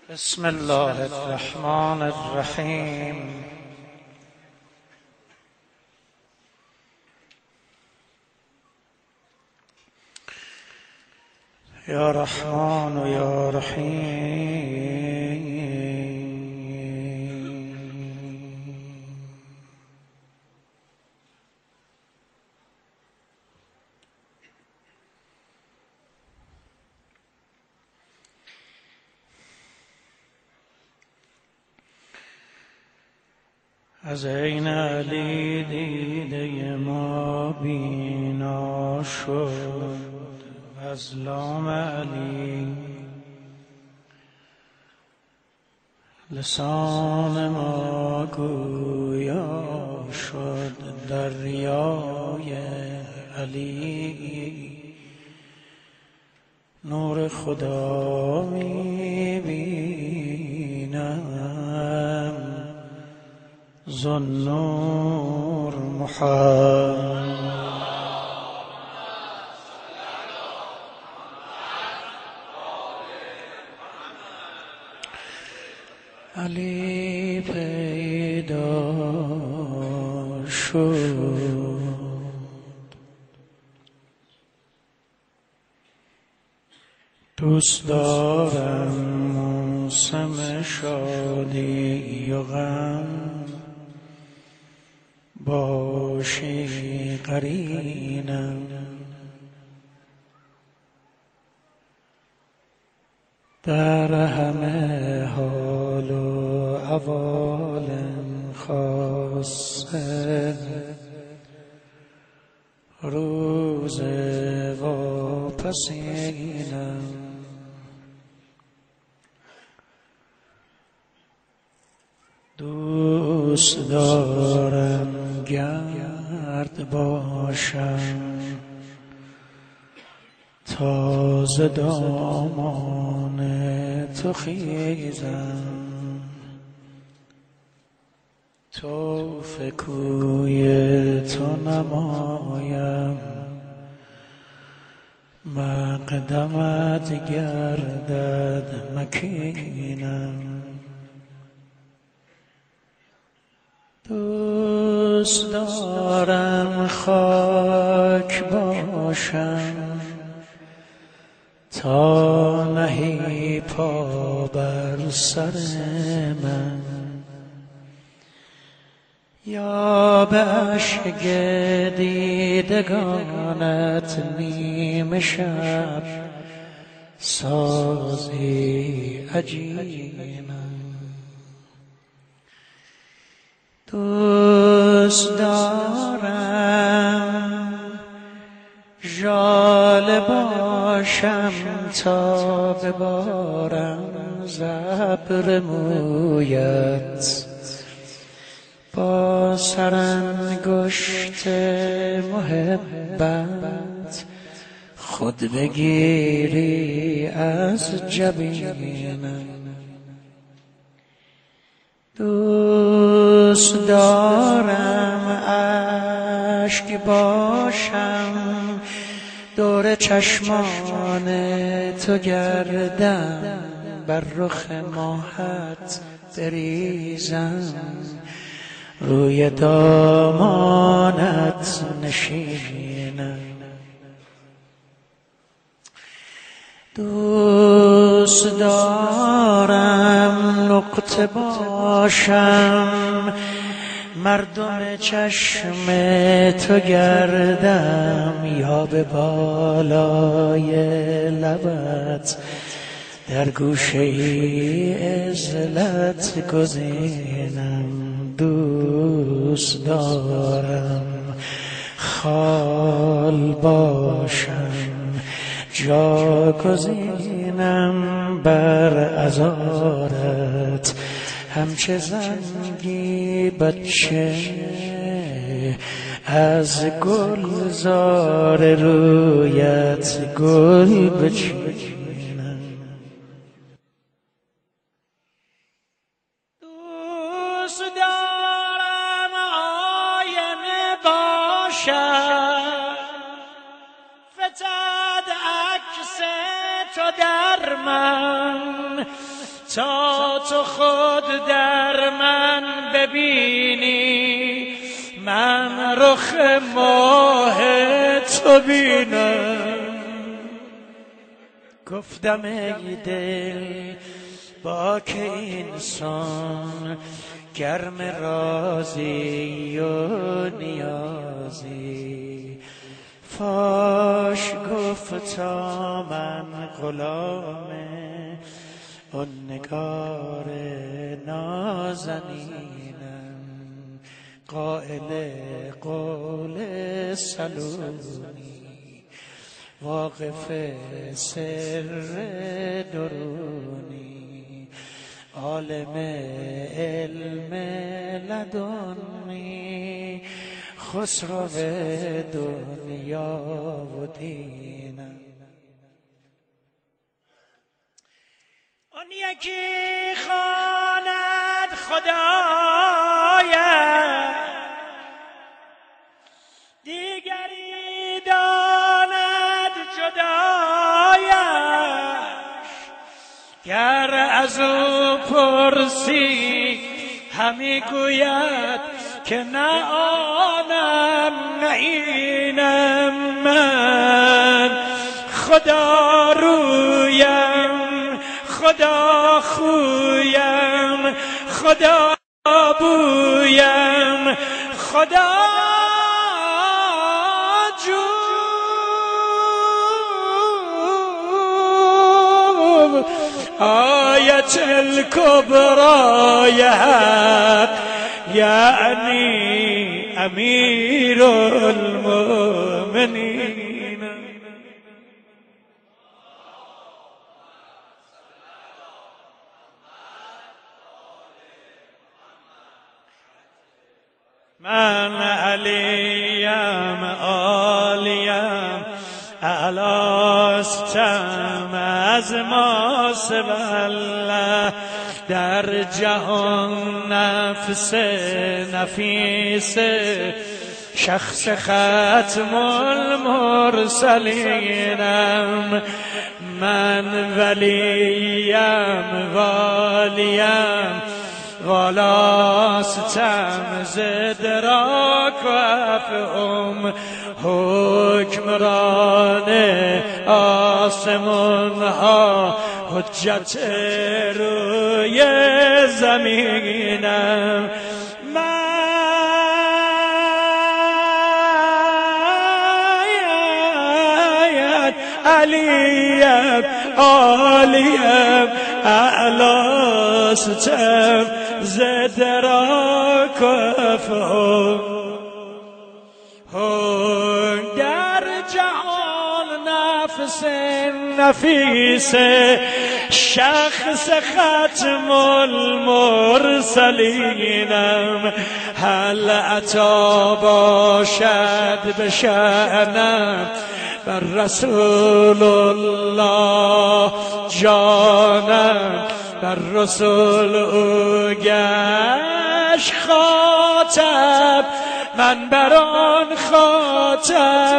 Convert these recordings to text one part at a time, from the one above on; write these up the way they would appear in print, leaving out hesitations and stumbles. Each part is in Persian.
بسم الله الرحمن الرحیم. یا رحمان و یا رحیم. از عین علی دیده ما بینا شد، از لام علی لسان ما گویا شد. دریای علی نور خدا می بینم، ذوالنور محمد. علی پیدا شد، دوست دارم موسم شادی و غم، باشی قرینم. در همه حال و احوالم خاصه، روز واپسینم. دوست دارم گرد باشم، تازه دامان تو خیزم. طوف کوی تو نمایم، مقدمت گردد مکینم. دوست دارم خاک باشم، تا نهی پا بر سر من. یا به اشک دیدگانت نیم شب سازی عجینم. دوست دارم ژاله باشم، تا ببارم زبر مویت. با سرانگشت محبت خود بگیری از جبینم. دوست دارم اشک باشم، دور چشمان تو گردم، بر رخ ماهت بریزم، روی دامانت نشینم. دوست دارم نقطه باشم، مردم چشم تو گردم، یا به بالای لبت در گوشه ای عزلت گزینم. دوست دارم خال باشم، جاگزینم بر عذارت، همچه زنگی بچه از گلزار رویت گل بچینم. دوست دارم آینه باشم، فتد عکس تو در من، تا تو خود در من ببینی، من رخ ماه تو بینم. گفتم ای دل با که انسان گرم رازی و نیازی، فاش گفتا من غلام اون نگار نازنینم، قائل قول سلونی، واقف سر درونی، عالم علم لدنی، خسرو دنیا و دینم. آن یکی خواند خدایم، دیگری داند جدایش، گر از او پرسی همی گوید که نه آنم نه اینم، من خدا رویم، خدا خویم، خدا بویم، خدا جو آیت الکبرای حق یعنی امیر المؤمنین. من علیم عالیم اعلاستم از ما سوی الله، در جهان نفس نفیس شخص ختم المرسلینم، من ولیم والیم والاستم زدراک و افهم، حکمران آسمان ها حجت روی زمینم، من علیم عالیم اعلاستم زدراک و افهم، در جهان نفس نفیس شخص ختم المرسلینم، هل عطا باشد به شأنم بر رسول الله جانم، بر رسول او گشت خاتم، من بر آن خاتم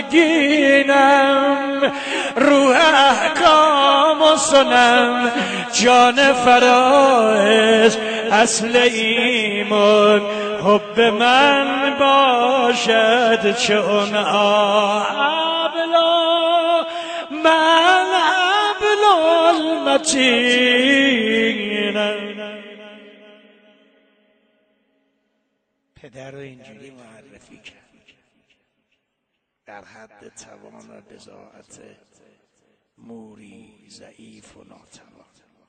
نگینم، روح احکام و سنن جان فرائض اصل ایمان، حب من باشد چون آبلا، من حبل المتینم. پدر رو اینجوری معرفی کرد در حد توان و بضاعت موری ضعیف و ناتوان.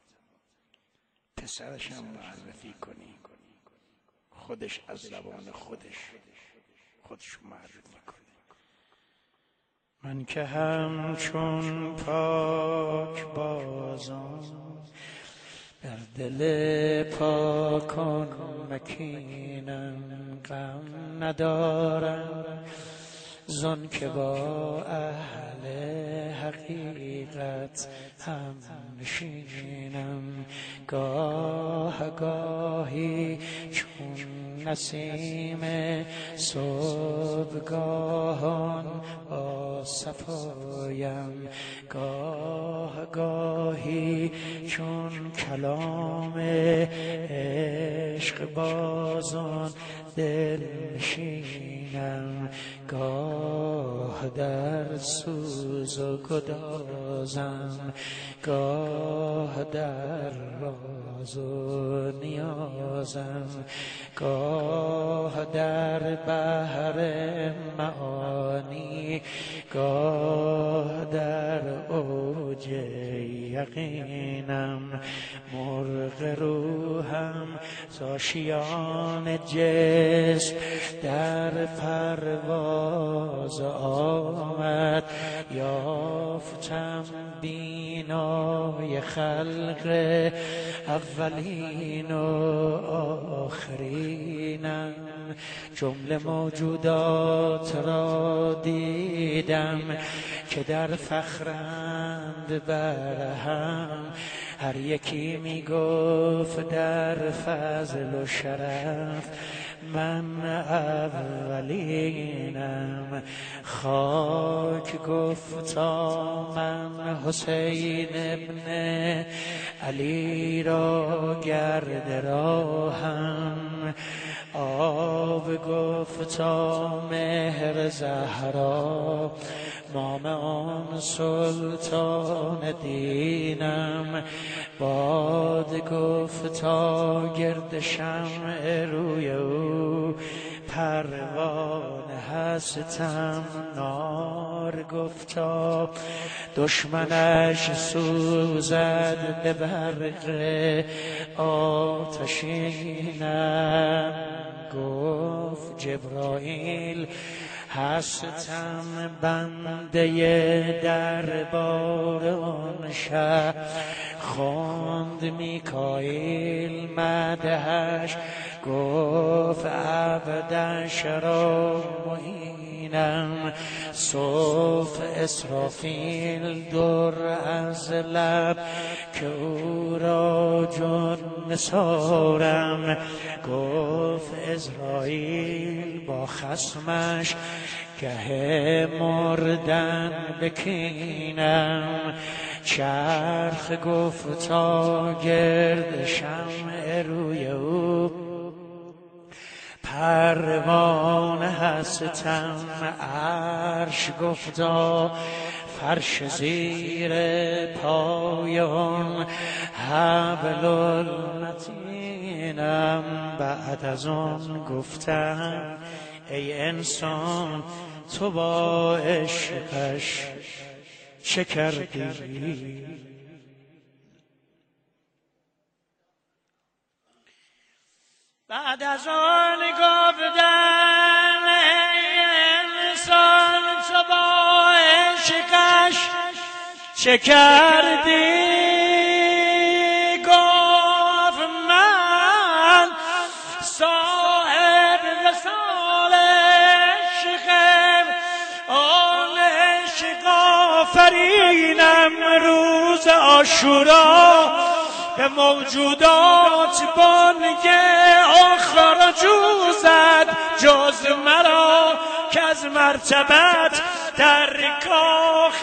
پسرش هم معرفی کنی، خودش از زبان خودش معرفی کنی. من که همچون پاک بازان در دل پاکان مکینم، غم ندارم زن که با اهل حقیقت هم نشینم، گاه گاهی چون نسیم صبحگاهان با صفایم، گاه گاهی چون کلام عشق بازان دل نشینم، گاه در سوز و گدازم، گاه در راز و نیازم، گاه در بحر معانی، گاه در اوج یقینم. مرغ روحم زاشیان جسم در پرواز آمد، یافتم بینای خلق اولین و آخرینم. جمله موجودات را دیدم که در فخرند بر هم، هر یکی می گفت در فضل و شرف من اولینم. خاک گفتا من حسین ابن علی را گرد راهم، آب گفتا مهر زهرا مام آن سلطان دینم، باد گفتا گرد شمع روی او پروانه هستم، نار گفتا دشمنش سوزد به برق آتشینم، گفت جبرائیل هستم بنده دربار آن شه، خواند میکائیل مدحش گفت عبدش را معینم، صف اسرافیل در از لب که او را جن نثارم، گفت عزراییل با خصمش گه مردن بکینم، چرخ گفتا گرد شمع روی او پروانه هستم، عرش گفتا فرش زیر پایان حبل المتینم، بعد از آن گفتم ای انسان تو با عشقش چه کردی؟ بعد از آن گفتم ای انسان تو با عشقش چه کردی؟ گفت من صاحب وصال عشقم، آن عشق آفرینم، روز عاشورا به موجودات بانگ آخر جوزد، جز مرا که از مرتبت در کاخ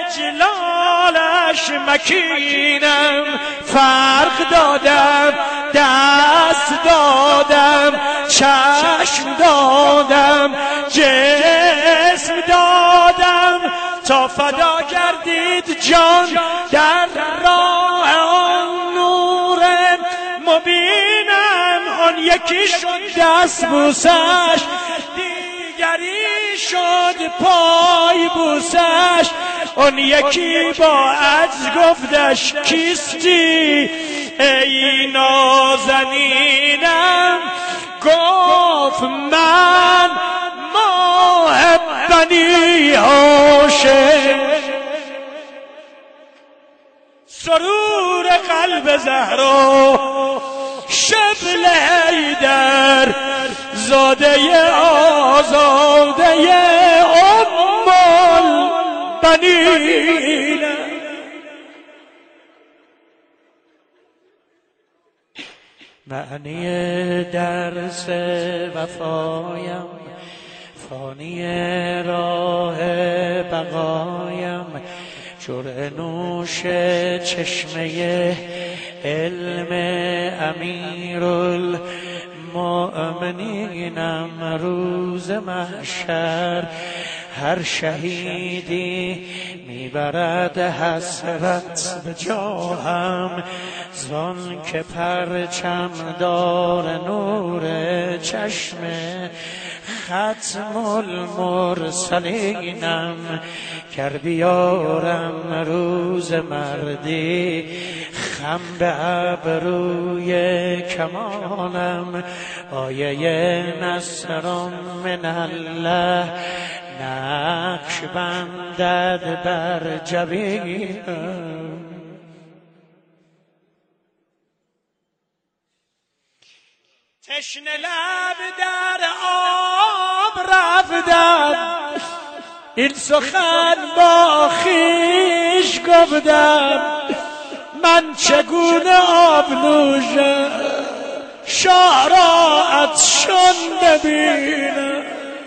جلالش مکینم، فرق دادم دست دادم چشم دادم جسم دادم تا فدا گردید جان در راه آن نور مبینم، آن یکی شد دست بوسش دیگری شد پای بوسش، آن یکی با عجز گفتش کیستی ای نازنینم، گفت من ماه بنی هاشم، سرور قلب زهرا شبل حیدر زاده آزاده ام البنین. معنی درس وفایم، فانی راه بقایم، جرعه نوش چشمه علم امیرالمؤمنینم. روز محشر هر شهیدی میبرد حسرت به جاهم، زان که پرچم دار نور چشم ختم المرسلینم. گر بیارم روز مردی خم به ابروی کمالم، آیه نصر من الله نقش بندد بر جبینم. تشنه لب در آب رفتم، این سخن با خویش گفتم، من چگونه آب نوشم شاه را عطشان ببینم.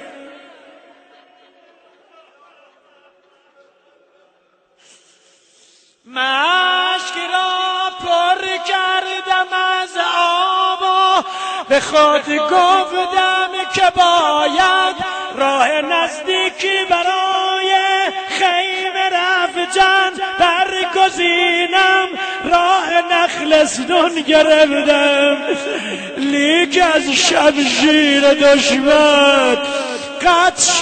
مشک را پر کردم از آب و به خود گفتم که باید راه نزدیکی برای خیمه رفتن برگزینم. راه نخلستون گرفتم، لیک از شمشیر دشمن قطع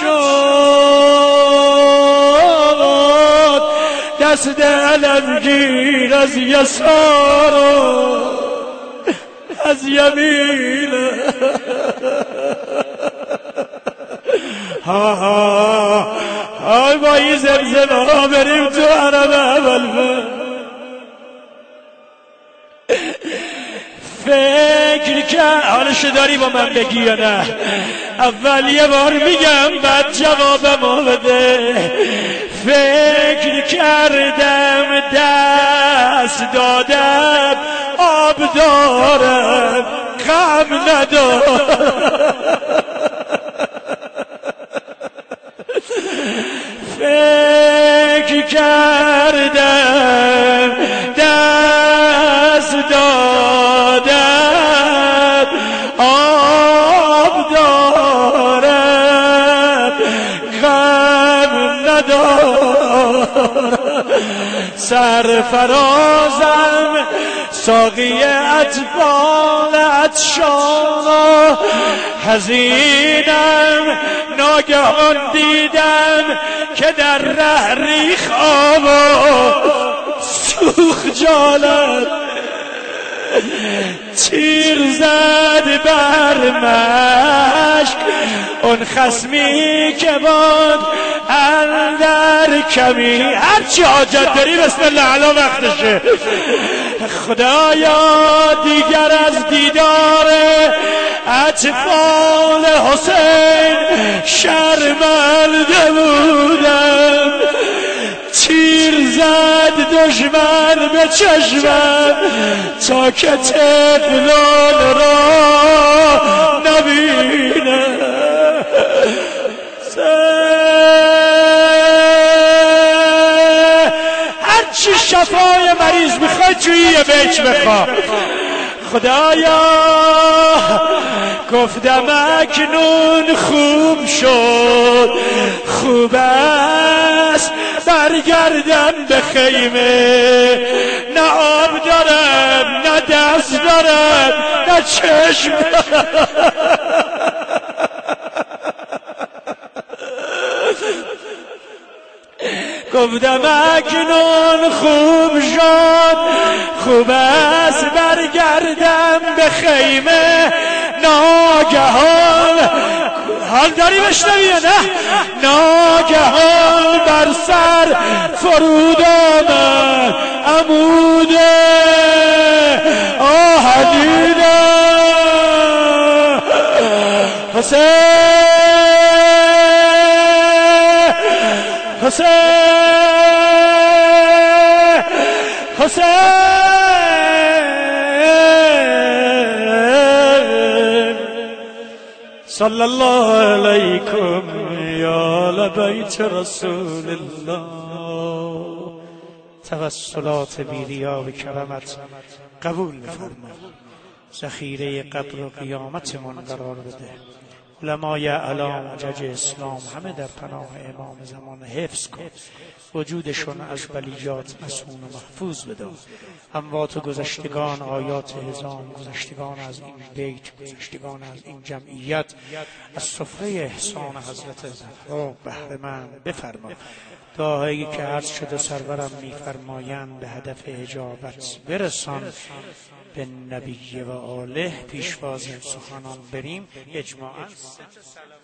شد. دست علمگیر از یسار و از یمین، های با این زمزمه بریم تو عرب اول. فکر کرد حالش داری با من بگی یا نه؟ اول یه بار میگم بعد جوابمو بده. فکر کردم دست دادم آب دارم غم ندارم. فکر کردم دست دادم آب دارم غم ندارم. سرفرازم ساقی اطفال عطشان حزینم، ناگهان دیدم که در ره ریخ آب و سوخ جالت. تیر زد بر مشک اون خصمی که بود اندر کمی. هرچی حاجت داری بسم الله الان وقتشه. خدایا دیگر از دیدار اطفال حسین شرمنده بودم. تیر زد دشمن به چشمم تا که طفلان را نبینم. هرچی شفای مریض میخوای توی یه بیت بخوا. خدایا گفتم اکنون خوب شد، خوب است برگردم به خیمه. نه آب دارم، نه دست دارم، نه چشم دارم. گفتم اکنون خوب شد، خوب است برگردم به خیمه. ناگهان حال داری بشنوی یا نه؟ ناگهان بر سر فرود آمد عمود آهنین حسین. حسین صلی الله علیکم یا آل بیت رسول الله. توسلات بی ریا و کرمت قبول بفرما، ذخیره قبر و قیامتمون قرار بده. علمای اعلام جج اسلام همه در پناه امام زمان حفظ کن، وجودشون از بلیات مسئول و محفوظ بدار. اموات و گذشتگان آیات هزام، گذشتگان از این بیت، گذشتگان از این جمعیت، از سفره احسان حضرت زهرا بهره مند بفرما. دعایی که عرض شده سرورم میفرمایند به هدف اجابت برسان. به نبی و آله پیشواز سخنان بریم. اجماعاً